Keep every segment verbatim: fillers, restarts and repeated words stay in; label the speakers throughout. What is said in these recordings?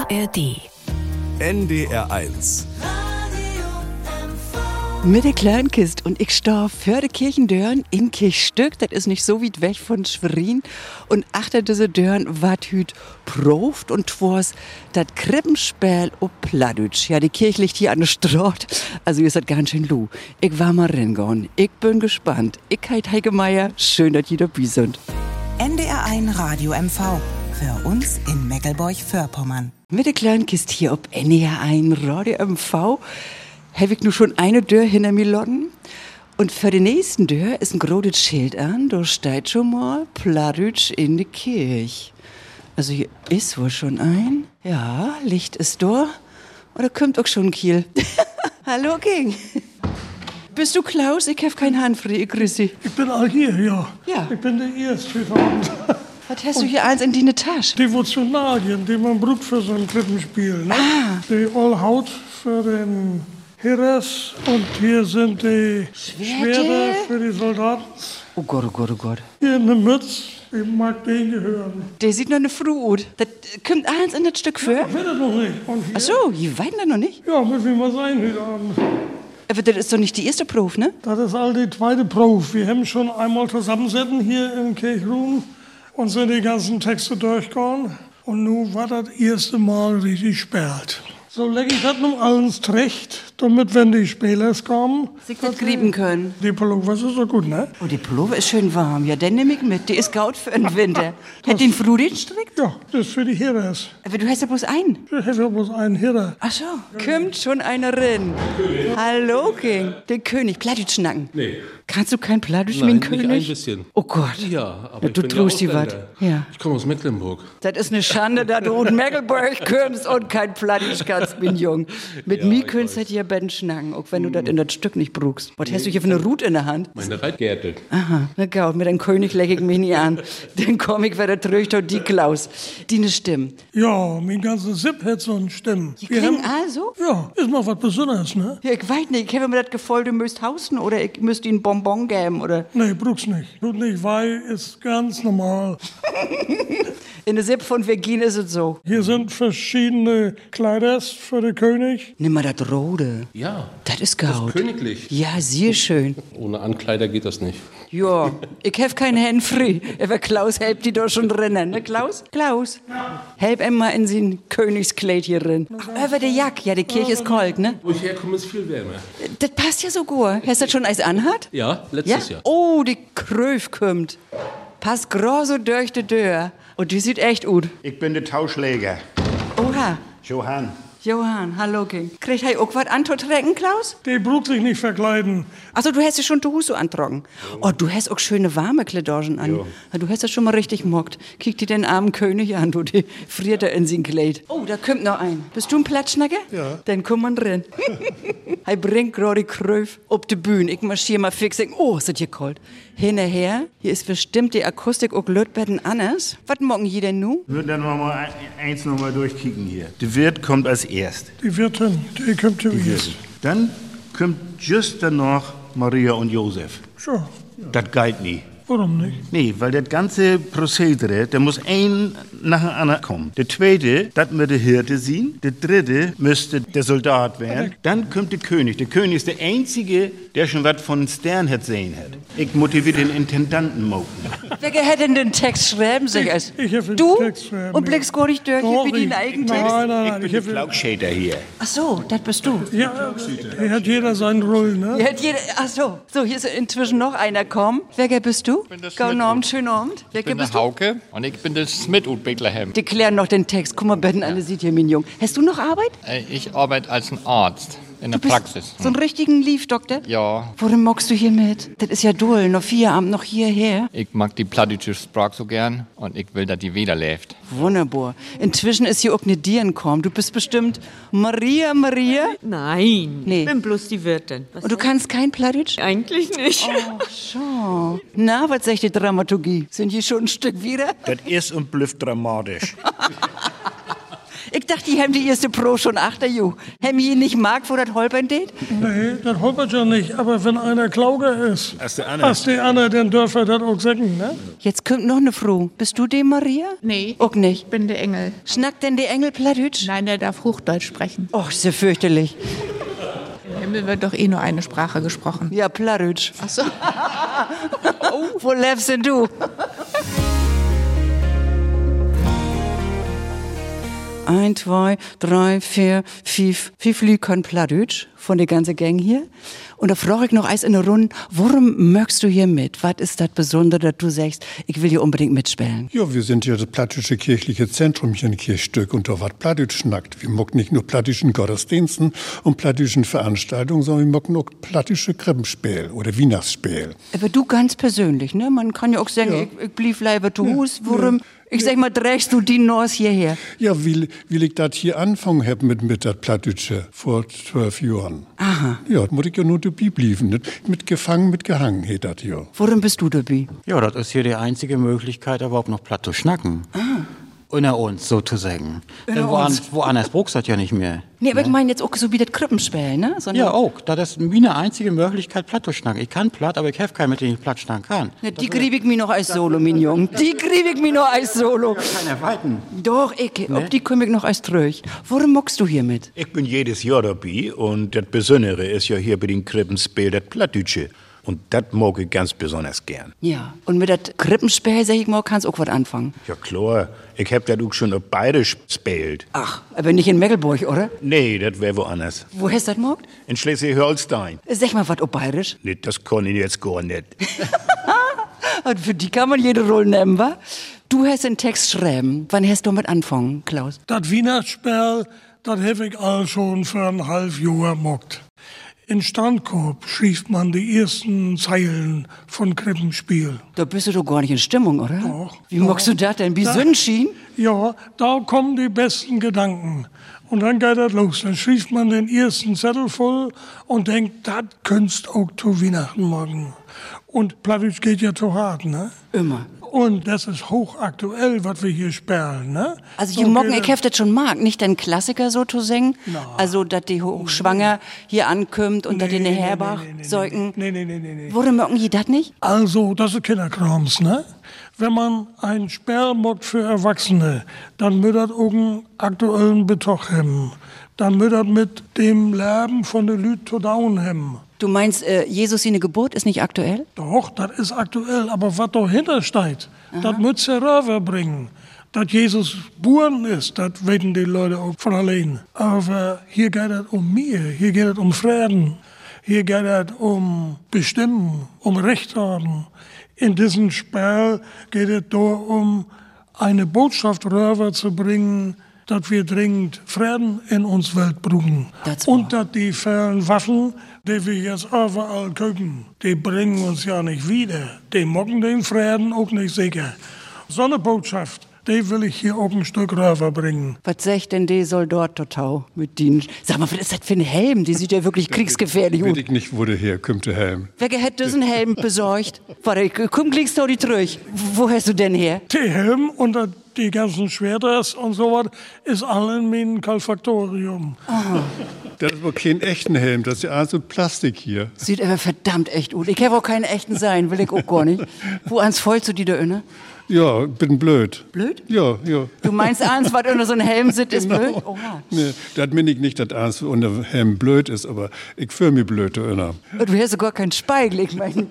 Speaker 1: A R D.
Speaker 2: N D R eins.
Speaker 3: Mit der Kleinkist und ich stehe vor der Kirchendörn in Kirchstück, das ist nicht so weit weg von Schwerin. Und achter diese Dörn wat hüt proft und twas dat Krippenspiel ob Plattdeutsch. Ja, die Kirche liegt hier an der Straße, also ist das ganz schön lu. Ich war mal reingegangen, ich bin gespannt. Ich heit Heike Meier, schön, dass ihr dabei sind.
Speaker 4: N D R eins Radio M V, für uns in Mecklenburg-Vorpommern.
Speaker 3: Mit der Kleinkist hier ob N D R eins Radio M V. Habe ich nur schon eine Tür hinter mir lotten. Und für die nächsten Tür ist ein großes Schild an, da steht schon mal Plattdeutsch in die Kirche. Also hier ist wohl schon ein. Ja, Licht ist da. Oder kommt auch schon ein Kiel. Hallo, King. Bist du Klaus? Ich habe kein Hand für dich. Ich grüße dich.
Speaker 5: Ich bin all hier, ja.
Speaker 3: Ja.
Speaker 5: Ich bin der Erste heute Abend.
Speaker 3: Was hast du hier eins in deine Tasche?
Speaker 5: Devotionalien, die man braucht für so ein Krippenspiel. Ne?
Speaker 3: Ah.
Speaker 5: Die Allhaut für den Heeres und hier sind die
Speaker 3: Schwerte?
Speaker 5: Schwerter für die Soldaten.
Speaker 3: Oh Gott, oh Gott, oh Gott.
Speaker 5: Hier eine Mütze, ich mag den gehören.
Speaker 3: Der sieht noch eine Frau aus. Das kommt eins in das Stück für?
Speaker 5: Ich will das noch nicht. Und hier?
Speaker 3: Ach so, die weinen da noch nicht.
Speaker 5: Ja, muss ich mal sein heute Abend.
Speaker 3: Aber das ist doch nicht die erste Probe, ne?
Speaker 5: Das ist all die zweite Probe. Wir haben schon einmal zusammensitzen hier im Kirchraum und sind die ganzen Texte durchgegangen. Und nun war das erste Mal richtig spät. So lege ich das nun alles zurecht, damit, wenn die Spieler kommen,
Speaker 3: Sie das kriegen können.
Speaker 5: die Pullover ist doch gut, ne?
Speaker 3: Oh, die Pullover ist schön warm. Ja, den nehme ich mit. Die ist gut für den Winter. Hat den Früh den strickt?
Speaker 5: Ja, das ist für die Heeres.
Speaker 3: Aber du hast ja bloß einen.
Speaker 5: Ich habe ja bloß einen Heerer.
Speaker 3: Ach so. Kommt schon einer rein. Hallo, King. Den König. Plattdeutsch schnacken.
Speaker 6: Nee.
Speaker 3: Kannst du kein Plattdeutsch wie
Speaker 6: Nein,
Speaker 3: ein
Speaker 6: nicht
Speaker 3: König?
Speaker 6: ein bisschen.
Speaker 3: Oh Gott.
Speaker 6: Ja, aber
Speaker 3: Ja,
Speaker 6: ich
Speaker 3: du
Speaker 6: bin
Speaker 3: tust
Speaker 6: ja
Speaker 3: die was.
Speaker 6: Ausländer.
Speaker 3: Ja.
Speaker 6: Ich komme aus Mecklenburg.
Speaker 3: Das ist eine Schande, dass du in Mecklenburg kommst und kein Plattdeutsch kannst, bin jung. Mit
Speaker 6: Ja,
Speaker 3: mir
Speaker 6: ich
Speaker 3: könntest du
Speaker 6: weiß.
Speaker 3: hier Ben schnacken, auch wenn du das in das Stück nicht brauchst. Was hast du hier für eine Rute in der Hand?
Speaker 6: Meine Reitgärtel.
Speaker 3: Aha, na gut, mit einem König leg ich mich nicht an. Den komm ich wieder zurück, die Klaus. Die ne Stimme.
Speaker 5: Ja, mein ganzer Sipp hat so eine Stimme.
Speaker 3: Die
Speaker 5: Wir
Speaker 3: klingen
Speaker 5: haben-
Speaker 3: also?
Speaker 5: Ja, ist mal was Besonderes, ne?
Speaker 3: Ja, ich weiß nicht, ich habe mir das Gefühl, du müsst hausen oder ich müsste ihnen Bonbon geben oder.
Speaker 5: Nee, brauch's nicht. Tut nicht, weil ist ganz normal.
Speaker 3: In der Sipp von Virgin ist es so.
Speaker 5: Hier sind verschiedene Kleiders für den König.
Speaker 3: Nimm mal das Rote.
Speaker 6: Ja,
Speaker 3: Das ist
Speaker 6: das ist
Speaker 3: gaut.
Speaker 6: königlich.
Speaker 3: Ja, sehr schön.
Speaker 6: Ohne Ankleider geht das nicht.
Speaker 3: Ja, ich hab kein Hand free. Aber Klaus helpt die doch schon drinnen, ne Klaus? Klaus? Help ihm mal in sein Königskleid hier drin. Ach, über die Jack. Ja, die Kirche ist kalt, ne?
Speaker 6: Wo ich herkomme, ist viel wärmer.
Speaker 3: Das passt ja so gut. Hast du das schon eins anhat?
Speaker 6: Ja,
Speaker 3: Ja?
Speaker 6: letztes Jahr.
Speaker 3: Oh, die Kröf kommt. Passt groß so durch die Tür. Und die sieht echt gut.
Speaker 7: Ich bin der Tauschläger,
Speaker 3: Oha.
Speaker 7: Johann.
Speaker 3: Johann, hallo, King. Kriegt er auch was anzutrinken, Klaus?
Speaker 5: Die braucht sich nicht verkleiden.
Speaker 3: Also du hast ja schon die Hose antrocken. Oh, du hast auch schöne warme Kleidorgen an. Ja. Du hast ja schon mal richtig mockt. Kick dir den armen König an, du, die friert er in sein Kleid. Oh, da kommt noch ein. Bist du ein Platschnacker?
Speaker 5: Ja.
Speaker 3: Dann komm mal rein. Er bringt gerade die Kröf auf die Bühne. Ich marschier mal fix. Denk, oh, ist das hier kalt. Hinterher, hier ist bestimmt die Akustik auch Lötbetten anders. Was morgen hier denn nu?
Speaker 7: Wir würden dann noch mal ein- eins noch mal durchkicken hier. Der Wirt kommt als erst.
Speaker 5: Die Wirtin, die kommt zuerst.
Speaker 7: Dann kommt just danach Maria und Josef.
Speaker 5: So,
Speaker 7: Das geht nie.
Speaker 5: warum nicht?
Speaker 7: Nee, weil das ganze Prozedere, da muss ein nach dem anderen kommen. Der zweite, das wird der Hirte sein. Der dritte müsste der Soldat werden. Dann kommt der König. Der König ist der Einzige, der schon was von Stern hat sehen hat. Ich motiviere den Intendanten moken.
Speaker 3: Wer hätte denn den Text schreiben sich als?
Speaker 5: ich hab den
Speaker 3: Du?
Speaker 5: Text schreiben,
Speaker 3: Und
Speaker 5: ja.
Speaker 3: blickst gar nicht durch
Speaker 5: Doch,
Speaker 3: wie den
Speaker 5: ich-
Speaker 3: eigenen
Speaker 5: nein,
Speaker 3: Text?
Speaker 5: nein, nein,
Speaker 7: Ich bin
Speaker 5: ich
Speaker 7: der
Speaker 5: hab-
Speaker 7: Flaugschäder hier.
Speaker 3: Ach so, das bist du.
Speaker 5: Ja, hier hat jeder seinen Rollen, ne?
Speaker 3: Hier hat jeder, ach so, so, hier ist inzwischen noch einer kommen. Wer bist du?
Speaker 8: bin der
Speaker 3: Guten
Speaker 8: Schmidt.
Speaker 3: Abend, schönen Abend. Wer
Speaker 8: Ich bin
Speaker 3: bist
Speaker 8: der
Speaker 3: du?
Speaker 8: Hauke und ich bin der Smith aus Bethlehem.
Speaker 3: Die klären noch den Text. Guck mal, Betten, alle sieht hier, mein Jung. Hast du noch Arbeit?
Speaker 8: Äh, Ich arbeite als ein Arzt in der
Speaker 3: Du bist
Speaker 8: Praxis.
Speaker 3: so einen richtigen Leaf-Doktor?
Speaker 8: Ja,
Speaker 3: Worin mockst du hier mit? Das ist ja dull. Noch vier Abend, noch hierher.
Speaker 8: ich mag die plattdeutsche Sprache so gern und ich will, dass die wieder läuft.
Speaker 3: Wunderbar. Inzwischen ist hier auch eine Dir gekommen. Du bist bestimmt Maria, Maria.
Speaker 9: Nein,
Speaker 3: Nee.
Speaker 9: ich bin bloß die Wirtin. Was
Speaker 3: Und du kannst kein Plattdeutsch?
Speaker 9: eigentlich nicht.
Speaker 3: Ach so. Na, was sagt die Dramaturgie? Sind hier schon ein Stück wieder?
Speaker 7: Das ist und bleibt dramatisch.
Speaker 3: Ich dachte, die haben die erste Pro schon achter Ju. Haben die nicht mag, wo das holpern geht?
Speaker 5: Nee, das holpert ja nicht. Aber wenn einer Klauger ist,
Speaker 7: Als der Anne.
Speaker 5: als die Anne, dann dürfen wir das auch sagen, ne?
Speaker 3: Jetzt kommt noch eine Frau. Bist du die, Maria?
Speaker 1: Nee,
Speaker 3: Auch nicht.
Speaker 1: ich bin der Engel.
Speaker 3: Schnackt denn die Engel Plattdeutsch?
Speaker 1: Nein, der darf Hochdeutsch sprechen.
Speaker 3: Och, ist ja fürchterlich.
Speaker 1: Im Himmel wird doch eh nur eine Sprache gesprochen.
Speaker 3: Ja, Plattdeutsch.
Speaker 1: Ach so.
Speaker 3: Oh, wo lebst denn du? Ein, zwei, drei, vier, fünf. Fünf Lü können Plattdeutsch von der ganzen Gang hier. Und da frage ich noch eins in der Runde, warum möchtest du hier mit? Was ist das Besondere, dass du sagst, ich will hier unbedingt mitspielen?
Speaker 10: Ja, wir sind ja das plattdeutsche kirchliche Zentrum hier in Kirchstück und da wird Plattdeutsch schnackt. Wir mocken nicht nur plattdeutschen Gottesdiensten und plattdeutschen Veranstaltungen, sondern wir mocken auch plattdeutsche Krippenspiel oder Weihnachtsspiel.
Speaker 3: Aber du ganz persönlich, ne? Man kann ja auch sagen,
Speaker 10: Ja.
Speaker 3: ich, ich blieb leider zu Hus, warum, ich sag mal, trägst du die Nors hierher?
Speaker 10: Ja, wie, wie ich das hier angefangen habe mit, mit das Plattdeutsche vor zwölf Jahren.
Speaker 3: Aha.
Speaker 10: Ja, muss ich ja nur dabei bleiben. Nicht mit gefangen, mit gehangen, heet das ja.
Speaker 3: Warum bist du dabei?
Speaker 11: Ja, das ist hier die einzige Möglichkeit, überhaupt noch platt zu schnacken. Ah. Unter uns, sozusagen. Denn woan, woanders brauchst du das ja nicht mehr.
Speaker 3: Nee, aber ich meine jetzt auch so wie das Krippenspiel, ne? Sondern
Speaker 11: Ja, auch. Das ist meine einzige Möglichkeit, platt zu schnacken. Ich kann platt, aber ich habe keinen, mit dem ich platt schnacken kann.
Speaker 3: Ne, die krieg ich mir noch als Solo, mein Jung. Die krieg ich mir noch als Solo.
Speaker 11: Keine Weiten.
Speaker 3: Doch, ich, ob die komm ich noch als Tröch. Warum mockst du hier mit?
Speaker 7: Ich bin jedes Jahr dabei und das Besondere ist ja hier bei den Krippenspiel das Plattdeutsche. Und das mag ich ganz besonders gern.
Speaker 3: Ja, und mit das Krippenspiel, sag ich mal, kannst du auch was anfangen.
Speaker 7: Ja klar, ich hab das auch schon auf beide gespielt.
Speaker 3: Ach, aber nicht in Mecklenburg, oder?
Speaker 7: Nee, das wär woanders.
Speaker 3: Wo hast du das mockt?
Speaker 7: In Schleswig-Holstein.
Speaker 3: Sag mal was auf Bayerisch.
Speaker 7: Nee, das kann ich jetzt gar nicht.
Speaker 3: Und für die kann man jede Rolle nehmen, wa? Du hast den Text schreiben. Wann hast du mit anfangen, Klaus?
Speaker 5: Das Weihnachtsspiel, das hab ich all schon für ein halb Jahr mockt. In Strandkorb schrieb man die ersten Zeilen von Krippenspiel.
Speaker 3: Da bist du doch gar nicht in Stimmung, oder?
Speaker 5: Doch.
Speaker 3: Wie mockst du das denn? Wie
Speaker 5: Da-
Speaker 3: Sünschien?
Speaker 5: Ja, da kommen die besten Gedanken. Und dann geht das los. Dann schrieb man den ersten Zettel voll und denkt, das könntest auch zu Weihnachten morgen. Und Plattdeutsch geht ja zu hart, ne?
Speaker 3: Immer.
Speaker 5: Und das ist hochaktuell, was wir hier spielen, ne?
Speaker 3: Also,
Speaker 5: So
Speaker 3: die Mocken,
Speaker 5: geht
Speaker 3: ich hab das schon mag. Nicht den Klassiker so zu singen.
Speaker 5: Na.
Speaker 3: Also, dass die hochschwanger hier ankommt und dass die in der
Speaker 5: Nee, nee,
Speaker 3: Herbach
Speaker 5: nee, nee, nee,
Speaker 3: säugen.
Speaker 5: Nee, nee, nee, nee, nee.
Speaker 3: Warum mocken die das nicht?
Speaker 5: Also, das ist Kinderkrams, ne? Wenn man ein Spiel mockt für Erwachsene, dann muss das auch einen aktuellen Betoch haben. Dann muss das mit dem Leben von den Leuten zu down haben.
Speaker 3: Du meinst, äh, Jesus seine Geburt ist nicht aktuell?
Speaker 5: Doch, das ist aktuell, aber was dahinter steht, das muss er rüberbringen. Dass Jesus geboren ist, das wissen die Leute auch von allein. Aber hier geht es um mir, hier geht es um Frieden, hier geht es um Bestimmen, um Recht haben. In diesem Spiel geht es darum, eine Botschaft rüberzubringen, dass wir dringend Frieden in uns Welt brauchen.
Speaker 3: Das war.
Speaker 5: Und dass die vielen Waffen, die wir jetzt überall gucken, die bringen uns ja nicht wieder. Die mocken den Frieden auch nicht sicher. So eine Botschaft, die will ich hier auch ein Stück rüberbringen.
Speaker 3: Was sagt denn der Soldat total mit denen? Sag mal, was ist das für ein Helm? Die sieht ja wirklich kriegsgefährlich
Speaker 10: Weiß
Speaker 3: aus.
Speaker 10: ich nicht, wo der herkommt, der Helm.
Speaker 3: Wer hat diesen Helm besorgt? Warte, komm, klickst du die durch. Wo hast du denn her?
Speaker 5: Der Helm und die ganzen Schwerter und sowas ist all in meinem Kalfaktorium.
Speaker 10: Das ist aber kein echten Helm, das ist ja alles so Plastik hier.
Speaker 3: Sieht aber verdammt echt aus. Ich habe auch keinen echten sein, will ich auch gar nicht. Wo ans vollst du die da inne?
Speaker 10: Ja, bin blöd.
Speaker 3: Blöd?
Speaker 10: Ja, ja.
Speaker 3: Du meinst eins, was unter so einem Helm sitzt, ist
Speaker 10: Genau.
Speaker 3: blöd? Oha.
Speaker 10: Nee, das meine ich nicht, dass eins unter dem Helm blöd ist, aber ich fühle mich blöd da inne.
Speaker 3: Und du hast sogar keinen Spiegel, ich meine.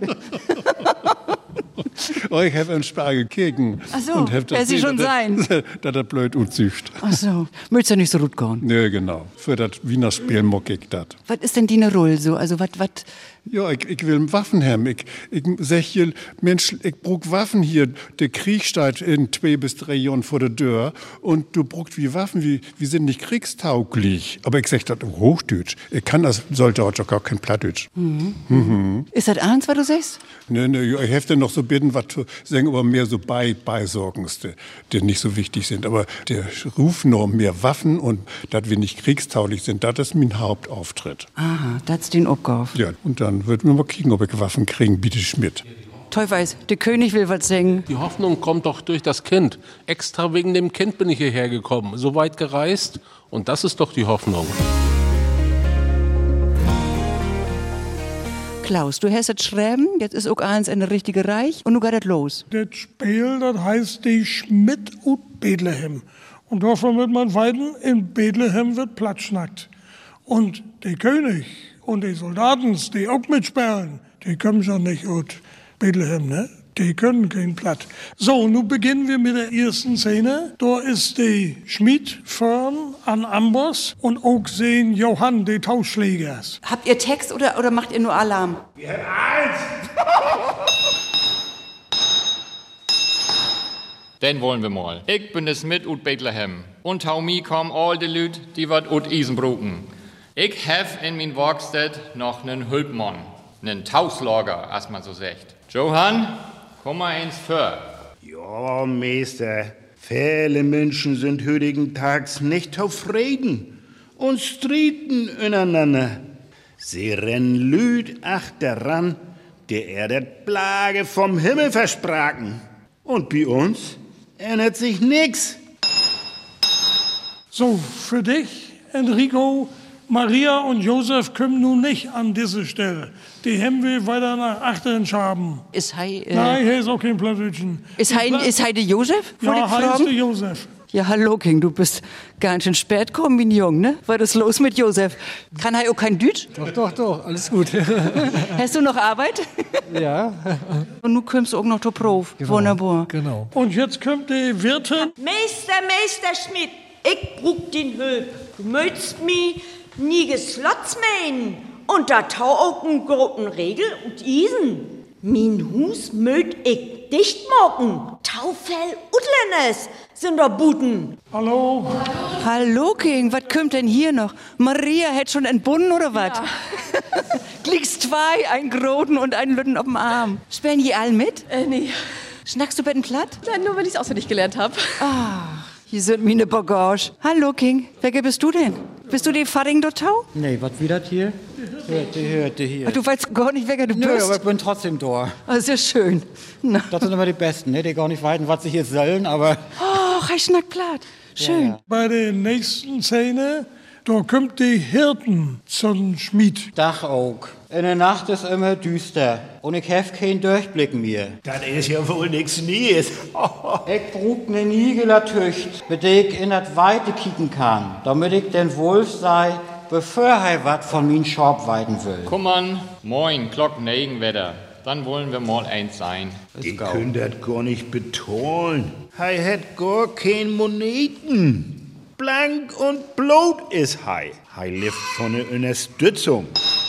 Speaker 10: Oh, ich habe einen Spargel gekeken.
Speaker 3: Ach so,
Speaker 10: und hab das
Speaker 3: wer sie
Speaker 10: gesehen,
Speaker 3: schon
Speaker 10: dass
Speaker 3: sein.
Speaker 10: er- Dass er blöd utzücht.
Speaker 3: Ach so, möchtest du nicht so gut gehen?
Speaker 10: Nee, genau. Für das Wiener Spiel mock ich das.
Speaker 3: Was ist denn die Rolle so? Also, was, was,
Speaker 10: Ja, ich, ich will Waffen haben. Ich, ich sag hier, Mensch, ich brauch Waffen hier. Der Krieg steht in zwei bis drei Jahren vor der Tür. Und du brauchst wie Waffen, wie, wir sind nicht kriegstauglich. Aber ich sag das auf Hochdeutsch. Ich kann als Soldat auch gar kein Plattdeutsch.
Speaker 3: ist das eins, was du sagst?
Speaker 10: Nee, nee, ich helfe noch so bitten, was zu sagen, aber mehr so bei, Beisorgendste, die nicht so wichtig sind. Aber der Ruf noch mehr Waffen und dass wir nicht kriegstauglich sind, das ist mein Hauptauftritt.
Speaker 3: Aha, das ist den Abgauf.
Speaker 10: Ja, und dann wird mir mal kicken, ob ich Waffen kriegen, bitte Schmidt.
Speaker 3: Teufels, der König will was singen.
Speaker 6: Die Hoffnung kommt doch durch das Kind. Extra wegen dem Kind bin ich hierher gekommen. So weit gereist. Und das ist doch die Hoffnung.
Speaker 3: Klaus, du hast das Schreiben, jetzt ist auch eins in der richtige Reich und nu geht das los.
Speaker 5: Das Spiel, das heißt die Schmidt und Bethlehem. Und davon wird man weiden, in Bethlehem wird platschnackt. Und der König und die Soldaten, die auch mitspielen, die können schon nicht aus Bethlehem, ne? Die können kein Platt. So, nun beginnen wir mit der ersten Szene. Da ist die Schmied vorn an Amboss und auch sehen Johann, die Tauschschlägers.
Speaker 3: Habt ihr Text oder, oder macht ihr nur Alarm?
Speaker 7: Wir haben eins!
Speaker 8: Den wollen wir mal. Ich bin es mit ut Bethlehem. Und hau mi kommen all die Lüt, die wat ut Isenbruken. Ich hef in min Werkstatt noch nen Hülpmann. Nen Tauslager, as man so sagt. Johann, komm mal eins für.
Speaker 7: Ja, Meister, viele Menschen sind heutigen Tags nicht zufrieden und streiten ineinander. Sie rennen lüd achteran, der er det Plage vom Himmel versprachen. Und bei uns ändert sich nix.
Speaker 5: So, für dich, Enrico, Maria und Josef kommen nun nicht an diese Stelle. Die haben wir weiter nach achtern schaben.
Speaker 3: Ist hei, äh,
Speaker 5: Nein, hier ist auch kein Plattdeutschen.
Speaker 3: Ist hei, ist hei der Josef?
Speaker 5: Ja, heißt der Josef.
Speaker 3: Ja, hallo, King, du bist ganz schön spät gekommen, mein Jung, ne? Was ist los mit Josef? Kann er auch kein Deutsch?
Speaker 12: Doch, doch, doch, alles gut.
Speaker 3: Hast du noch Arbeit?
Speaker 12: Ja.
Speaker 3: Und nun kommst du auch noch zur Prof.
Speaker 12: Genau,
Speaker 3: Wunderbar.
Speaker 12: Genau.
Speaker 5: Und jetzt kommt die Wirtin.
Speaker 9: Meister, Meister Schmidt, ich brug den Hülp. Du möchtest mi nie geslotz meinen. Und da tau auch einen großen Regel und Isen. Min Hus mögt ich dicht mocken. Taufell Utlenes sind da Buten.
Speaker 5: Hallo.
Speaker 3: Hallo, King, was kommt denn hier noch? Maria hätt schon entbunden oder was?
Speaker 1: Ja.
Speaker 3: Klickst zwei, ein Groten und einen Lütten auf dem Arm. Sperren die all mit?
Speaker 1: Äh, nee.
Speaker 3: Schnackst du betten platt?
Speaker 1: Nein, nur weil ich es auswendig gelernt habe.
Speaker 3: Ah, hier sind meine Bagage. Hallo, King, welcher bist du denn? Bist du die Faring dort Tau?
Speaker 11: Nee, was wieder hier? Hörte, hörte hier.
Speaker 3: Ach, du weißt gar nicht, wer du
Speaker 11: Nö,
Speaker 3: bist?
Speaker 11: aber ich bin trotzdem da.
Speaker 3: Ah, sehr schön. Na.
Speaker 11: Das sind immer die Besten, ne? Die gar nicht weiten, was sie hier sollen, aber...
Speaker 3: Oh, ich schnack platt. Schön.
Speaker 11: Ja, ja.
Speaker 5: Bei der nächsten Szene, da kommt die Hirten zum Schmied.
Speaker 11: Dachaug. In der Nacht ist immer düster und ich hef keinen Durchblick mehr.
Speaker 7: Das ist ja wohl nix Neues.
Speaker 11: Ich brug ne Nigeler Tücht, mit der ich in das Weite kicken kann, damit ich den Wolf sei, bevor er wat von min Schorb weiden will.
Speaker 8: Komm an, moin, Glock Negenwetter. Dann wollen wir mal eins sein.
Speaker 7: Die können das gar nicht bezahlen. Hei hat gar kein Moneten. Blank und blut ist hei. Hei lebt von der Unterstützung.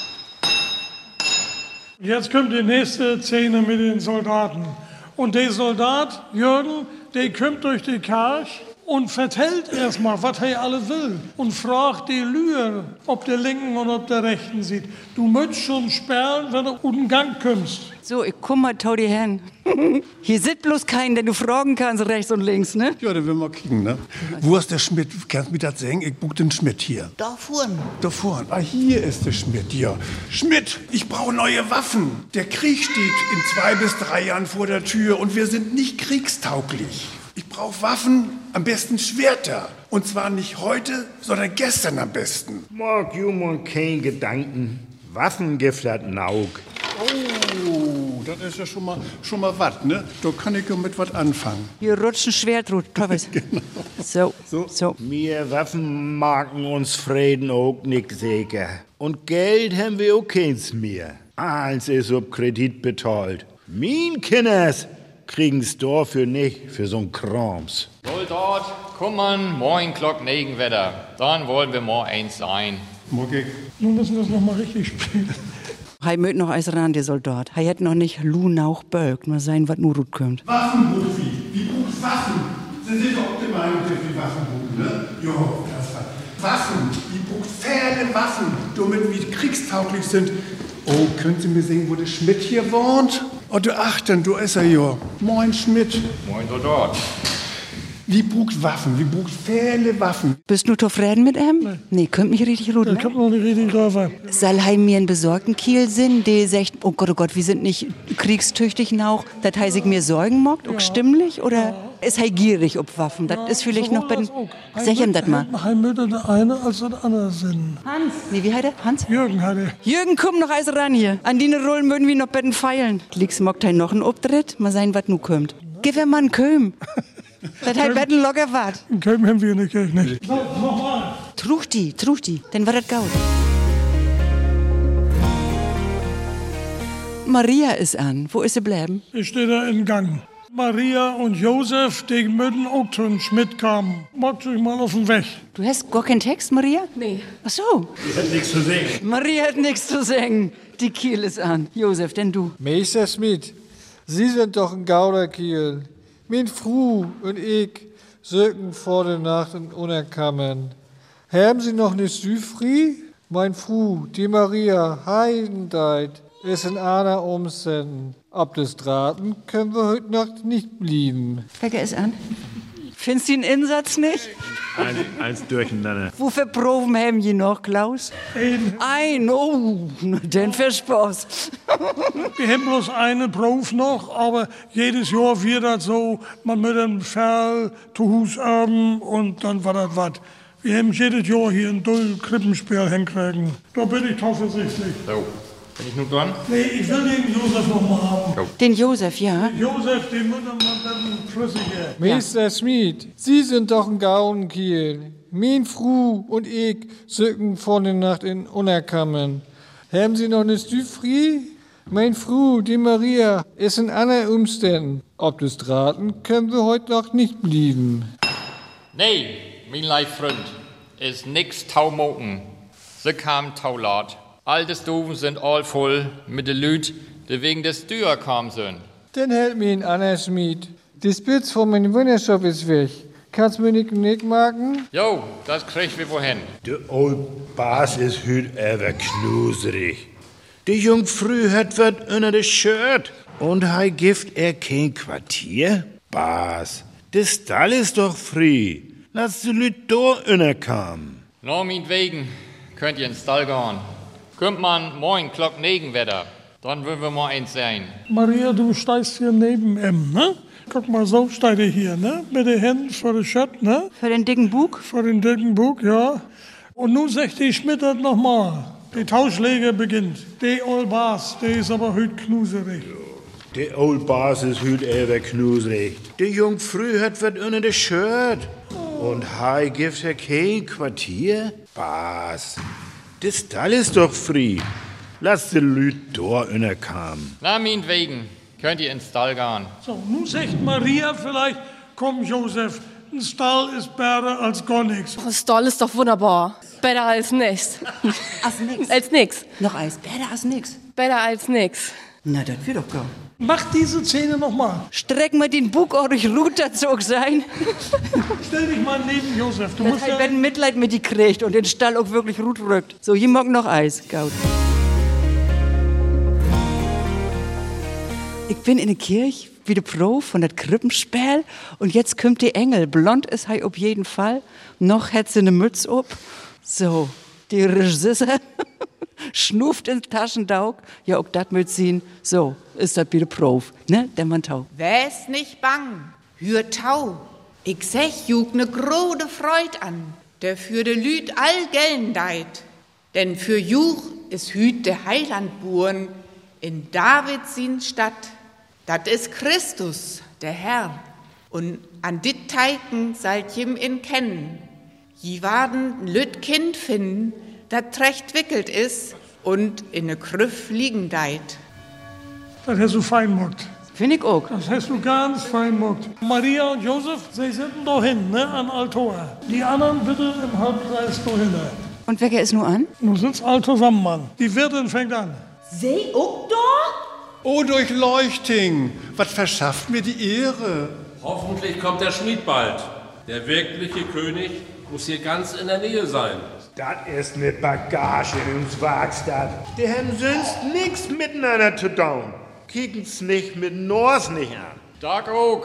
Speaker 5: Jetzt kommt die nächste Szene mit den Soldaten. Und der Soldat, Jürgen, der kommt durch die Kirche und vertellt erstmal, was er alles will. Und fragt die Lüher, ob der linken und ob der rechten sieht. Du möchtest schon sperren, wenn du unten Gang kommst.
Speaker 3: So, ich komm mal, tau die Herren. Hier sitzt bloß keinen, den du fragen kannst, rechts und links, ne?
Speaker 10: Ja, dann will wir kicken, ne? Wo ist der Schmidt? Kannst du mir das sagen? Ich buch den Schmidt hier.
Speaker 3: Da vorne.
Speaker 10: Da vorne. Ah, hier ist der Schmidt, ja. Schmidt, ich brauche neue Waffen. Der Krieg steht in zwei bis drei Jahren vor der Tür und wir sind nicht kriegstauglich. Ich brauche Waffen, am besten Schwerter. Und zwar nicht heute, sondern gestern am besten.
Speaker 7: Mag jemand kein Gedanken. Waffengift hat Naug.
Speaker 10: Oh, das ist ja schon mal, schon mal was, ne? Da kann ich ja mit was anfangen.
Speaker 3: Hier rutscht ein Schwert, Teufels.
Speaker 10: Genau.
Speaker 3: So, so, so.
Speaker 7: Wir Waffen machen uns Frieden auch nicht sicher. Und Geld haben wir auch keins mehr. Alles ist ob Kredit betalt. Min Kinders kriegen's dafür nicht, für so'n Krams.
Speaker 8: Soldat, komm an, moin, Glock Negenwetter. Dann wollen wir mal eins sein.
Speaker 10: Morgen.
Speaker 5: Nun müssen wir es nochmal richtig spielen.
Speaker 3: Hei mögt noch eins ran, der Soldat. Hei hätt noch nicht Lunauch bölkt. Mal sein, was nur gut kommt.
Speaker 10: Waffenprofi, wie bucht Waffen? Sie sind doch die Meinung, dass die Waffen buchen, ne? Jo, das war. Waffen, wie bucht fähre Waffen, damit wir kriegstauglich sind. Oh, können Sie mir sehen, wo der Schmidt hier wohnt? Oh, du Achten, du ist er ja. Moin, Schmidt.
Speaker 8: Moin, Soldat.
Speaker 10: Wie brugt Waffen, wie brugt viele Waffen.
Speaker 3: Bist du zufrieden mit ihm? Nee. Nee, kommt nicht richtig gut,
Speaker 5: Der
Speaker 3: ne?
Speaker 5: kommt noch nicht richtig drauf.
Speaker 3: Soll heim mir einen besorgten Kiel sind, der sagt, oh Gott, oh Gott, wir sind nicht kriegstüchtig noch. Das heißt, ich mir Sorgen mockt, auch stimmlich? Oder ja. Ist er gierig ob Waffen? Das ja, ist vielleicht so noch bei den... Sag ihm das mal.
Speaker 5: Heim müde der eine als der andere sind.
Speaker 3: Hans. Nee, wie heißt er? Hans?
Speaker 5: Jürgen heißt er.
Speaker 3: Jürgen, komm noch eins ran hier. An die Rollen würden wir noch bei den Feilen. Liegst mockt noch ein Obtritt? Mal sein, was nu kommt. Gib ihm mal einen Köm. Das hat Betten locker wart.
Speaker 5: Einen Köm haben wir in der Kirche nicht. So,
Speaker 3: nochmal. Truch die, truch die. Dann war das gaut. Maria ist an. Wo ist sie bleiben?
Speaker 5: Ich stehe da in Gang. Maria und Josef, die müssen auch zum Schmidt kommen. Mag sich mal auf den Weg.
Speaker 3: Du hast gar keinen Text, Maria?
Speaker 1: Nee.
Speaker 3: Ach so.
Speaker 7: Die hat nichts zu singen.
Speaker 3: Maria hat nichts zu singen. Die Kiel ist an. Josef, denn du?
Speaker 12: Meister Schmidt, Sie sind doch ein Gauderkiel. Mein Fru und ich söken vor der Nacht in Unerkammern. Haben Sie noch ne Süfri? Mein Fru, die Maria, Heidendeit, ist in einer Umständen. Ab des Draten können wir heute Nacht nicht blieben.
Speaker 3: Wecker ist an. Findest du den Insatz nicht?
Speaker 7: Eins, eins durcheinander.
Speaker 3: Wofür Proben haben die noch, Klaus?
Speaker 5: Ein.
Speaker 3: Ein, oh, den für Spaß.
Speaker 5: Wir haben bloß eine Probe noch, aber jedes Jahr wird das so, man mit einem Ferl zu Hus haben und dann war das was. Wir haben jedes Jahr hier ein Dull Krippenspiel hinkriegen. Da bin ich zuversichtlich.
Speaker 8: So. Bin ich nun dran?
Speaker 5: Nee, ich will den Josef noch mal haben.
Speaker 8: Oh.
Speaker 3: Den Josef, ja.
Speaker 5: Den Josef, den müssen wir dann flüssiger.
Speaker 12: Meister Schmidt, Sie sind doch ein Gaudenkiel. Mein Fru und ich söken vor der Nacht in Unerkammern. Haben Sie noch ne Süfri? Mein Fru, die Maria, ist in anderen Umständen. Ob des Draten können wir heute Nacht nicht blieben.
Speaker 8: Nee, mein Leibfreund, ist nix taumoken. Sie kam taulat. All die Stufen sind all voll mit den Lüt, die wegen des Steuer kamen sind.
Speaker 12: Dann hält mir ein anderer Schmied. Die Spitz von meinem Wintershop ist weg. Kannst mir nicht Nick machen?
Speaker 8: Jo, das krieg wir wohin.
Speaker 7: Der old Bas ist hüt ever knuserig. Die Jungfrü hat wat unter de Shirt. Und hei gift er kein Quartier? Bas, der Stall ist doch frei. Lass die Lüt da unerkamen.
Speaker 8: No, meinetwegen könnt ihr ins Stall gehen. Kommt man morgen Glock negen Wetter, dann würden wir mal eins sein.
Speaker 5: Maria, du steigst hier neben ihm, ne? Guck mal, so steigt er hier, ne? Mit den Händen vor der Schott, ne?
Speaker 3: Für den dicken Bug?
Speaker 5: Für den dicken Bug, ja. Und nun sagt die Schmidt das nochmal. Die Tauschläge beginnt. Der Old Bas, der ist aber heute knuserig.
Speaker 7: Der Old Bas ist hüt ever knuserig. Die Jungfrü hat wat unter de Shirt. Und hei gift er kein Quartier? Bas. Der Stall ist doch frei. Lass die Lüt da unerkamen.
Speaker 8: Na, meinetwegen könnt ihr ins Stall gehen.
Speaker 5: So, nun sagt Maria vielleicht, komm Josef, ein Stall ist besser als gar nichts.
Speaker 13: Ein Stall ist doch wunderbar. Besser als nichts.
Speaker 3: Als nix?
Speaker 13: Als nix.
Speaker 3: Noch eins, besser als nix.
Speaker 13: Besser als nix.
Speaker 3: Na, das wird doch gar.
Speaker 5: Mach diese Szene nochmal.
Speaker 3: Streck mal den Bug auch durch Ruterzug sein.
Speaker 5: Stell dich mal neben Josef. Du
Speaker 3: das
Speaker 5: musst
Speaker 3: halt,
Speaker 5: ja
Speaker 3: wenn Mitleid mit die kriegt und den Stall auch wirklich Rut rückt. So, hier mag noch Eis. Gaut. Ich bin in der Kirche, wie der Pro von der Krippenspiel. Und jetzt kommt die Engel. Blond ist er auf jeden Fall. Noch hat sie eine Mütze auf. So, die Regisseur schnuft in Taschendaug. Ja, auch das mit ziehen. So, ist das wieder Prof, ne? Der Mann tau.
Speaker 1: Wär's nicht bang, hür tau. Ich sech jug ne grode Freud an, der für de Lüt all Gellen deit. Denn für Juch is hüt de Heilandburen in Davids sin Stadt. Dat is Christus, der Herr. Und an dit Teiken sallt jem in kennen. Je warden Lüt Kind finden, dat trecht wickelt is und in ne Krüff liegen deit.
Speaker 5: Das hast du fein gemacht.
Speaker 3: Finde ich auch.
Speaker 5: Das hast du ganz fein gemacht. Maria und Josef, sie sitzen da hin, ne, an Altor. Die anderen bitte im Halbkreis da hin.
Speaker 3: Und wer ist nur an?
Speaker 5: Nun sind's all zusammen, Mann. Die Wirtin fängt an.
Speaker 9: Sie auch da?
Speaker 10: Oh, Durchleuchting, was verschafft mir die Ehre?
Speaker 6: Hoffentlich kommt der Schmied bald. Der wirkliche König muss hier ganz in der Nähe sein.
Speaker 7: Das ist ne Bagage ins Werkstatt. Die haben sonst nix miteinander zu tun. Kieken's nicht mit Nors nicht an.
Speaker 8: Tag auch.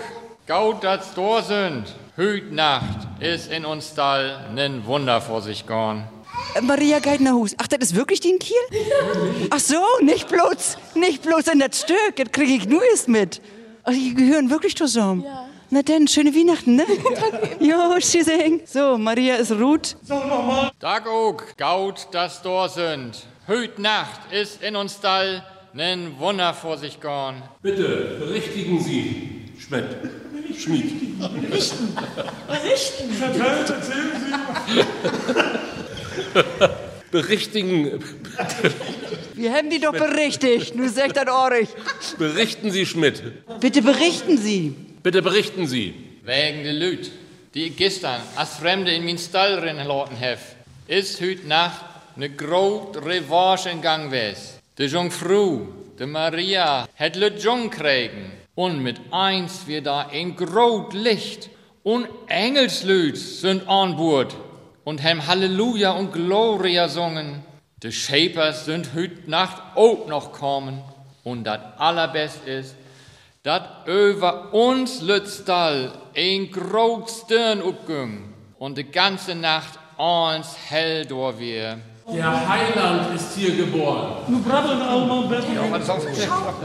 Speaker 8: Gaut das da sind, hüt Nacht, ist in uns Stall nen Wunder vor sich gorn.
Speaker 3: Äh, Maria geht nach Hus. Ach, das ist wirklich die in Kiel? Ach so, nicht bloß, nicht bloß in das Stück, das kriege ich nur erst mit. Ach, die gehören wirklich zusammen. Ja. Na denn, schöne Weihnachten, ne? Jo, tschüssing. So, Maria ist Ruth.
Speaker 5: So, nochmal.
Speaker 8: Tag auch, Gaut das da sind, hüt Nacht, ist in uns Stall nen Wunder vor sich gorn.
Speaker 6: Bitte, berichtigen Sie, Schmidt. Schmied.
Speaker 9: Berichten. Berichten.
Speaker 5: Verteilt, erzählen Sie.
Speaker 6: Berichtigen.
Speaker 3: Wir haben die doch berichtigt, nur sagt das Ohrich.
Speaker 6: Berichten Sie, Schmidt.
Speaker 3: Bitte berichten Sie.
Speaker 6: Bitte berichten Sie.
Speaker 8: Wegen de Lüt, die ich gestern als Fremde in min Stall reinlassen hef, ist hüt Nacht ne groot Revanche in Gang wes. De Jungfrau, de Maria, het Lüt Jung kriegen. Und mit eins wir da ein groot Licht und Engelslüt sind an Bord und haben Halleluja und Gloria sungen. De Schäpers sind hüt Nacht auch noch kommen und das allerbest ist, dat über uns Lütstall ein groot Stirn upging und die ganze Nacht ans hell door wir.
Speaker 6: Der Heiland ist hier geboren.
Speaker 5: Nu brabbeln allemaal best.
Speaker 8: Ja, maar dat is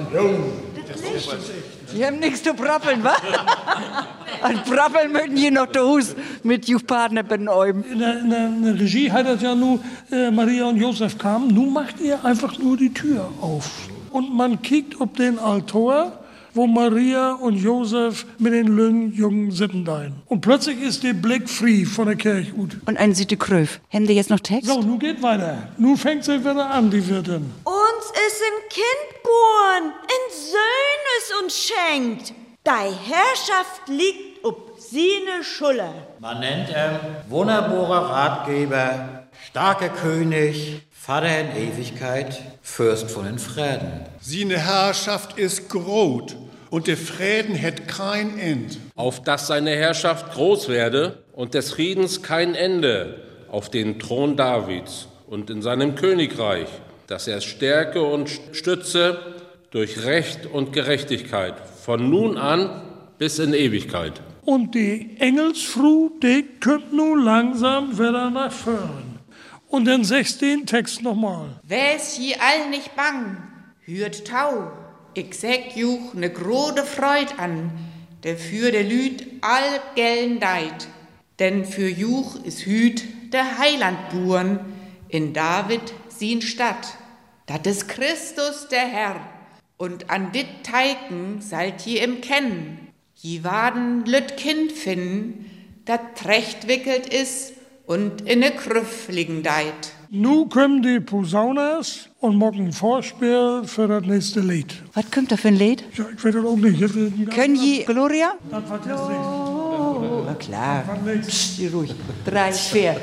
Speaker 3: Die haben nichts zu brabbeln, wa? An brabbeln möchten die noch zu Hus mit Jugendpartner bei den Euben.
Speaker 5: In der, in, der, in der Regie hat das ja nur äh, Maria und Josef kamen. Nun macht ihr einfach nur die Tür auf. Und man kiekt auf den Altor, wo Maria und Josef mit den Lüngen Jungen sitzen da. Und plötzlich ist der Blick frei von der Kirche. Gut.
Speaker 3: Und einen sieht die Kröf. Haben die jetzt noch Text?
Speaker 5: So, nun geht weiter. Nun fängt sie wieder an, die Wirtin.
Speaker 9: Uns ist ein Kind geboren, ein Söhn ist uns schenkt. Dei Herrschaft liegt ob sine Schulle.
Speaker 11: Man nennt ihn wunderbarer Ratgeber, starker König, Vater in Ewigkeit, Fürst von den Frieden.
Speaker 10: Seine Herrschaft ist groß und der Frieden hat kein End.
Speaker 6: Auf dass seine Herrschaft groß werde und des Friedens kein Ende auf den Thron Davids und in seinem Königreich, dass er stärke und stütze durch Recht und Gerechtigkeit von nun an bis in Ewigkeit.
Speaker 5: Und die Engelsfrau, die kommt nun langsam wieder nach vorn. Und den sechzehnten Text nochmal.
Speaker 1: Wes je all nicht bang, hürt tau, ich sag juch ne grode Freud an, der für de Lüt all gellen deit. Denn für juch is hüt der Heiland buren, in David sin Stadt. Dat is Christus der Herr, und an dit Teiken sallt je im kennen. Je waden lüt Kind finden, dat trecht wickelt is, und in ne Krüff liegen deit.
Speaker 5: Nu kommen die Posaunas und machen ein Vorspiel für das nächste Lied.
Speaker 3: Was kommt da für ein Lied?
Speaker 5: Ja, ich weiß das auch nicht.
Speaker 3: Können die Gloria?
Speaker 5: Das war das nicht.
Speaker 3: Oh, na klar. Psst, ruhig. Drei, vier.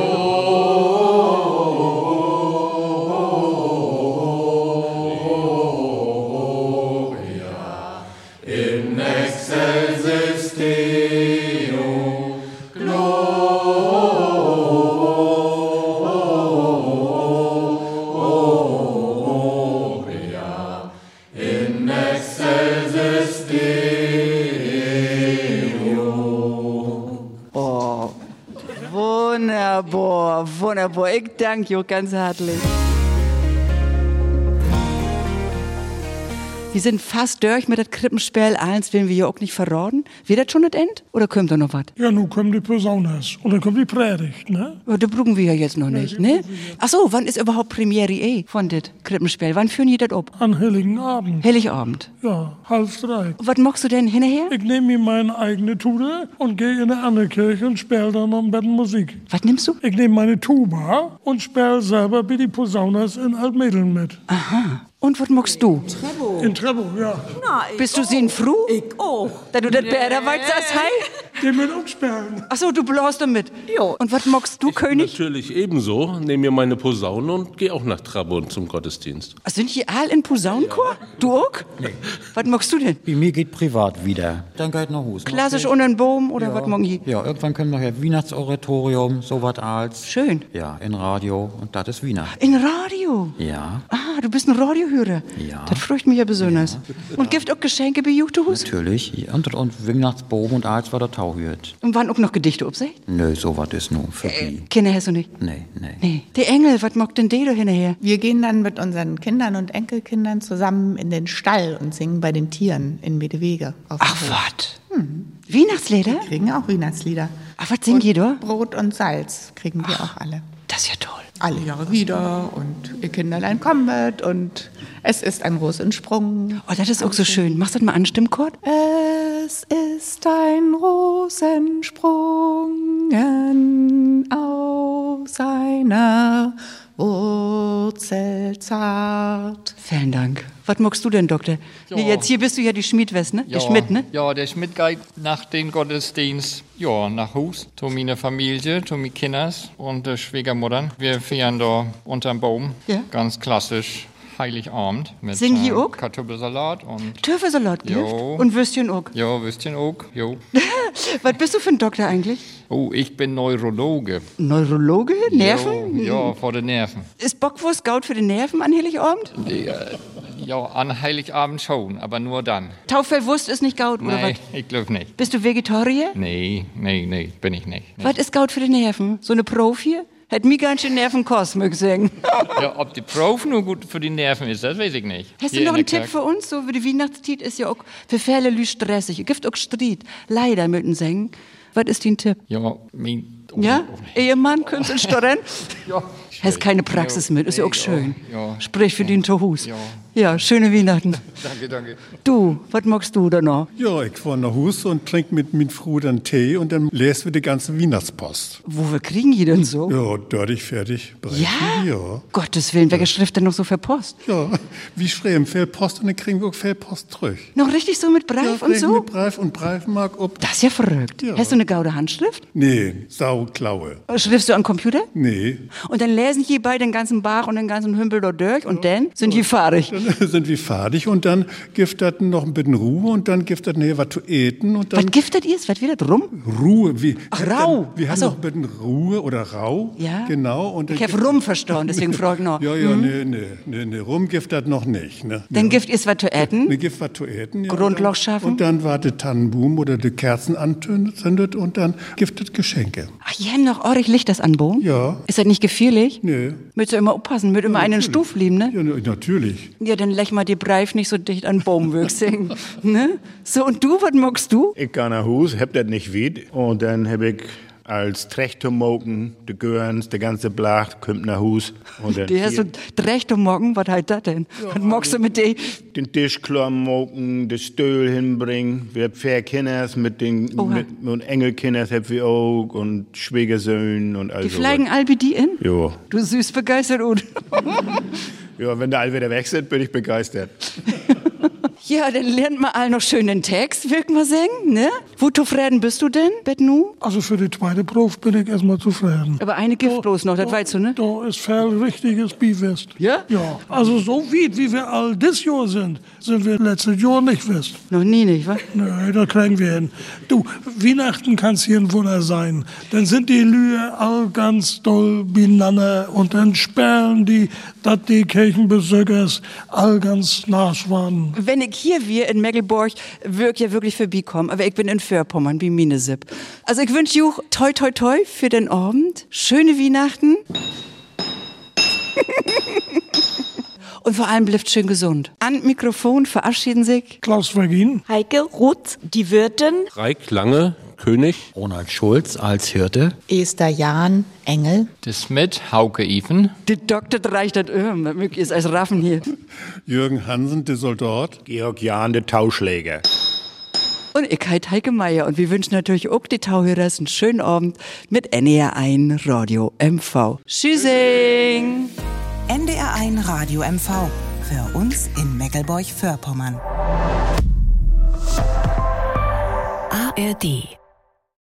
Speaker 14: Gloria in excelsis Deo. Gloria in excelsis Deo.
Speaker 3: Oh, wunderbar, wunderbar. Ich danke euch ganz herzlich. Wir sind fast durch mit das Krippenspiel. Eins werden wir ja auch nicht verraten. Wird das schon das End? Oder kommt da noch was?
Speaker 5: Ja, nun kommen die Posaunas und dann kommt die Predigt, ne?
Speaker 3: Ja, das brauchen wir ja jetzt noch nicht, ne? Ach so, wann ist überhaupt Premiere eh von das Krippenspiel? Wann führen die das ab?
Speaker 5: An Heiligen Abend.
Speaker 3: Heiligabend?
Speaker 5: Ja, halb drei.
Speaker 3: Was machst du denn hinterher?
Speaker 5: Ich nehme mir meine eigene Tude und gehe in eine andere Kirche und spiele dann am Betten Musik.
Speaker 3: Was nimmst du?
Speaker 5: Ich nehme meine Tuba und spiele selber bei die Posaunas in Altmädeln mit.
Speaker 3: Aha. Und was machst du?
Speaker 9: Trebo.
Speaker 5: In Trebo, ja.
Speaker 9: Na,
Speaker 3: Bist du sie in Fru?
Speaker 9: Ich auch.
Speaker 3: Da du das besser weißt als hei?
Speaker 5: Den mit umsperren.
Speaker 3: Ach so, du bläst damit. Jo. Und was magst du,
Speaker 6: ich
Speaker 3: König?
Speaker 6: Natürlich ebenso. Nehme mir meine Posaune und gehe auch nach Trabant zum Gottesdienst.
Speaker 3: Ach, sind hier all in Posaunenchor? Ja. Du auch? Nee. Was magst du denn?
Speaker 11: Bei mir geht privat wieder. Dann geht nach Hause.
Speaker 3: Klassisch unter den Baum oder
Speaker 11: ja.
Speaker 3: was morgen hier?
Speaker 11: Ja, irgendwann kommt noch ein Weihnachtsoratorium, so was als.
Speaker 3: Schön.
Speaker 11: Ja, in Radio und das ist Weihnachten.
Speaker 3: In Radio?
Speaker 11: Ja.
Speaker 3: Ah, du bist ein Radiohörer.
Speaker 11: Ja.
Speaker 3: Das freut mich ja besonders. Ja. Und gibt auch Geschenke bei Juchthus?
Speaker 11: Natürlich. Ja. Und, und Weihnachtsbaum und alles, was da tau hört.
Speaker 3: Und waren auch noch Gedichte obsagt?
Speaker 11: Nö, so was ist nur für
Speaker 3: äh,
Speaker 11: die.
Speaker 3: Kinder hast du nicht?
Speaker 11: Nee, nee.
Speaker 3: Nee. Die Engel, was mag denn die da hinterher?
Speaker 1: Wir gehen dann mit unseren Kindern und Enkelkindern zusammen in den Stall und singen bei den Tieren in Medewege.
Speaker 3: Ach, was? Hm. Weihnachtslieder?
Speaker 1: Wir kriegen auch Weihnachtslieder.
Speaker 3: Ach, was singen die da?
Speaker 1: Brot und Salz kriegen wir Ach, auch alle.
Speaker 3: Das ist ja toll.
Speaker 1: Alle Jahre wieder und ihr Kinderlein kommet und es ist ein Rosensprung.
Speaker 3: Oh, das ist auch so schön. Machst du das mal an, Stimmchord?
Speaker 1: Es ist ein Rosensprungen aus seiner Wurzel zart.
Speaker 3: Vielen Dank. Was magst du denn, Doktor?
Speaker 8: Ja.
Speaker 3: Nee, jetzt hier bist du ja die Schmiedwest, ne?
Speaker 8: Ja,
Speaker 3: der Schmidt, ne?
Speaker 8: Ja, der Schmidt geht nach dem Gottesdienst, ja, nach Hus, zu meiner Familie, zu meinen Kindern und der Schwiegermutter. Wir feiern da unterm Baum,
Speaker 3: ja.
Speaker 8: ganz klassisch. Heiligabend mit
Speaker 3: Singen hier auch?
Speaker 8: Kartoffelsalat und
Speaker 3: Kartoffelsalat, Gift? Und Würstchen auch?
Speaker 8: Ja, Würstchen auch, jo.
Speaker 3: Was bist du für ein Doktor eigentlich?
Speaker 8: Oh, ich bin Neurologe.
Speaker 3: Neurologe? Nerven?
Speaker 8: Jo, ja, vor den Nerven.
Speaker 3: Ist Bockwurst Gaut für den Nerven an Heiligabend?
Speaker 8: Ja, ja, an Heiligabend schon, aber nur dann.
Speaker 3: Taufellwurst ist nicht Gaut, oder was?
Speaker 8: Nee, ich glaube nicht.
Speaker 3: Bist du Vegetarier?
Speaker 8: Nee, nee, nee, bin ich nicht.
Speaker 3: Was ist Gaut für die Nerven? So eine Profi? Hätte mir ganz schön Nerven kosten mögen.
Speaker 8: Ja, ob die Prof nur gut für die Nerven ist, das weiß ich nicht.
Speaker 3: Hast
Speaker 8: Hier
Speaker 3: du noch
Speaker 8: in
Speaker 3: einen
Speaker 8: der
Speaker 3: Tipp für uns? So wie die Weihnachtszeit ist ja auch für viele Leute stressig. Es gibt auch Streit. Leider mit dem Singen. Was ist dein Tipp?
Speaker 8: Ja, mein... Oh,
Speaker 3: ja?
Speaker 8: Oh,
Speaker 3: Ehemann, Künstlerin?
Speaker 8: Ja.
Speaker 3: Hast keine Praxis mit, ist ja auch schön.
Speaker 8: Ja.
Speaker 3: Sprich für
Speaker 8: ja.
Speaker 3: den Tohus.
Speaker 8: Ja.
Speaker 3: Ja, schöne Weihnachten.
Speaker 8: Danke, danke.
Speaker 3: Du, was magst du da noch?
Speaker 10: Ja, ich fahre nach Hus und trinke mit meinem Frau dann Tee und dann lesen wir die ganze Weihnachtspost.
Speaker 3: Wo wir kriegen die denn so?
Speaker 10: Ja, dördig, fertig, brechen.
Speaker 3: Ja?
Speaker 10: Ja.
Speaker 3: Gottes Willen, welche Schrift denn noch so für Post?
Speaker 10: Ja, wie schreiben viel Post und dann kriegen wir auch viel Post zurück.
Speaker 3: Noch richtig so mit Brief
Speaker 10: ja,
Speaker 3: und so?
Speaker 10: mit Brief und Briefmark ob.
Speaker 3: Das ist ja verrückt.
Speaker 10: Ja.
Speaker 3: Hast du eine gaude Handschrift?
Speaker 10: Nee, Sauklaue.
Speaker 3: Schriftst du am Computer?
Speaker 10: Nee.
Speaker 3: Und dann lesen die bei den ganzen Bach und den ganzen Hümpel dort durch und dann sind die fahrig.
Speaker 10: Dann sind wir fahrig und dann gibt das noch ein bisschen Ruhe und dann gibt das nachher was zu eten. Und dann
Speaker 3: was giftet ihr? Was wieder rum?
Speaker 10: Ruhe. Wie,
Speaker 3: Ach, rau.
Speaker 10: Dann, wir haben
Speaker 3: so.
Speaker 10: noch ein bisschen Ruhe oder rau.
Speaker 3: Ja.
Speaker 10: Genau. Und
Speaker 3: ich habe rum verstanden, deswegen frage ich noch.
Speaker 10: Ja, ja,
Speaker 3: mhm.
Speaker 10: nee, nee, nee, nee, rum gibt das noch nicht. Ne?
Speaker 3: Dann
Speaker 10: ja.
Speaker 3: gibt es was zu essen?
Speaker 10: Dann gibt es was zu essen. Ja,
Speaker 3: Grundloch schaffen?
Speaker 10: Und dann war der Tannenbaum oder die Kerzen anzündet und dann gibt es Geschenke.
Speaker 3: Ach, ihr habt noch ordentlich Licht das anbauen?
Speaker 10: Ja.
Speaker 3: Ist das nicht gefährlich?
Speaker 10: Nee.
Speaker 3: Müsst ihr immer aufpassen, müsst immer
Speaker 10: ja,
Speaker 3: einen Stuf lieben, ne?
Speaker 10: Ja, natürlich.
Speaker 3: Ja, dann lech mal die Breif nicht so dicht an den Baum wirksing, ne? So, und du, was magst du?
Speaker 7: Ich gehe nach Hus, hab das nicht weit und dann hab ich als Trechtomoken, de Görns, der ganze Blach, kommt nach Hus. Und dann
Speaker 3: die hast du Trechtomoken, was heißt das denn? Ja, was magst du mit dir?
Speaker 7: Den Tisch moken, den Stöhl hinbringen. Wir haben vier Kinder mit den mit, und Engelkinders hab wir auch und Schwiegersöhnen und all
Speaker 3: Die
Speaker 7: so.
Speaker 3: fliegen all wie die in?
Speaker 7: Jo.
Speaker 3: Du süß begeistert, Ud.
Speaker 7: Ja, wenn da all wieder weg sind, bin ich begeistert.
Speaker 3: Ja, dann lernt man all noch schön den Text, will ich mal sagen, ne? Wo zufrieden bist du denn, Betnu?
Speaker 5: Also für die zweite Prof bin ich erstmal zufrieden.
Speaker 3: Aber eine Gift bloß noch, das weißt du, ne?
Speaker 5: Da ist viel richtiges Bivest.
Speaker 3: Ja?
Speaker 5: Ja. Also so weit, wie wir all das Jahr sind, sind wir letztes Jahr nicht west.
Speaker 3: Noch nie nicht, wa?
Speaker 5: Nö, da kriegen wir hin. Du, Weihnachten kann's hier ein Wunder sein. Dann sind die Lühe all ganz doll beieinander und dann sperren die, dass die Kirchenbesöckers all ganz nasch waren.
Speaker 3: Wenn ich hier wir in Mecklenburg wirk ja wirklich vorbeikommen, aber ich bin in Vorpommern, wie Minesip. Also ich wünsche you toi toi toi für den Abend, schöne Weihnachten und vor allem bleibt schön gesund. An Mikrofon verabschieden sich
Speaker 5: Klaus Vergin,
Speaker 9: Heike Ruth, die Wirtin,
Speaker 6: Reik Lange, König,
Speaker 11: Ronald Schulz als Hirte,
Speaker 1: Esther Jahn, Engel,
Speaker 8: der Schmidt, Hauke Even,
Speaker 3: die Doktor reicht das Öhm, möglich ist als Raffen hier.
Speaker 10: Jürgen Hansen, der Soldat,
Speaker 7: Georg Jahn, der Tauschläger.
Speaker 3: Und ich heiße Heike Meier und wir wünschen natürlich auch die Tauhörers einen schönen Abend mit N D R eins Radio M V. Tschüssing!
Speaker 4: N D R eins Radio M V. Für uns in Meckelburg-Vorpommern.
Speaker 15: A R D